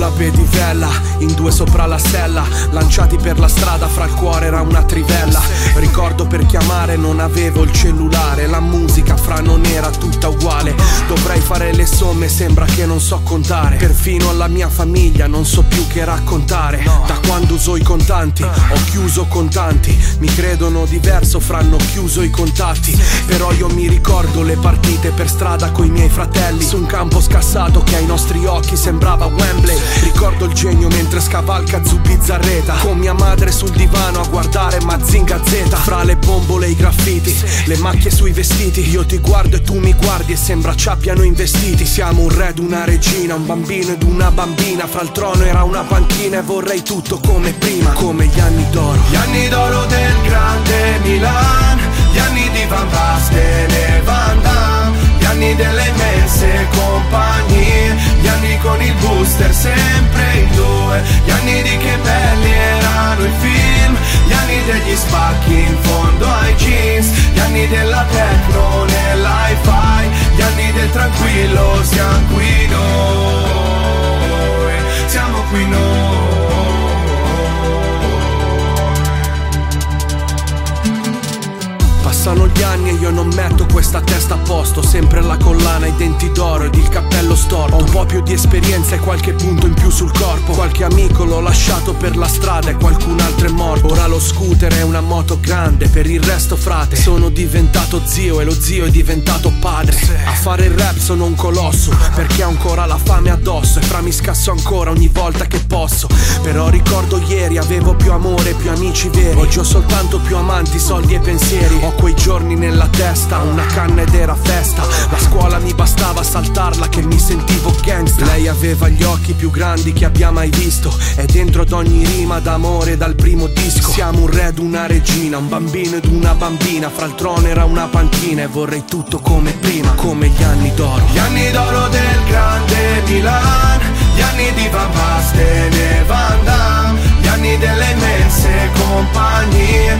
pedivella, in due sopra la sella, lanciati per la strada, fra il cuore era una trivella. Ricordo per chiamare non avevo il cellulare, la musica fra non era tutta uguale. Dovrei fare le somme, sembra che non so contare. Perfino alla mia famiglia non so più che raccontare. Da quando uso i contanti ho chiuso contanti, mi credono diverso, franno chiuso i contatti. Però io mi ricordo le partite per strada coi miei fratelli, su un campo scassato che ai nostri occhi sembrava Wembley. Ricordo il genio mentre scavalca Zubizzarreta, con mia madre sul divano a guardare Mazinga Z. Fra le bombole e i graffiti, le macchie sui vestiti, io ti guardo e tu mi guardi e sembra ci abbiano investiti. Siamo un re ed una regina, un bambino ed una bambina, fra il trono era una panchina e vorrei tutto come prima, come gli anni d'oro. Gli anni d'oro del grande Milan, gli anni di Van Basten e Van Damme, gli anni delle immense compagnie, gli anni con il booster sempre in due, gli anni di che belli erano i film, gli anni degli spacchi in fondo ai jeans, gli anni della techno nell'hi-fi, gli anni del tranquillo, siamo qui noi, siamo qui noi. Passano gli anni e io non metto questa testa a posto, sempre la collana, i denti d'oro ed il cappello storto. Ho un po' più di esperienza e qualche punto in più sul corpo, qualche amico l'ho lasciato per la strada e qualcun altro è morto. Ora lo scooter è una moto grande, per il resto frate sono diventato zio e lo zio è diventato padre. A fare il rap sono un colosso, perché ho ancora la fame addosso e fra mi scasso ancora ogni volta che posso. Però ricordo ieri avevo più amore, più amici veri, oggi ho soltanto più amanti, soldi e pensieri. Ho quei giorni nella testa, una canna ed era festa, la scuola mi bastava saltarla che mi sentivo gangsta. Lei aveva gli occhi più grandi che abbia mai visto e dentro ad ogni rima d'amore dal primo disco. Siamo un re ed una regina, un bambino ed una bambina, fra il trono era una panchina e vorrei tutto come prima, come gli anni d'oro. Gli anni d'oro del grande Milan, gli anni di Van Basten e Van Damme, gli anni delle immense compagnie,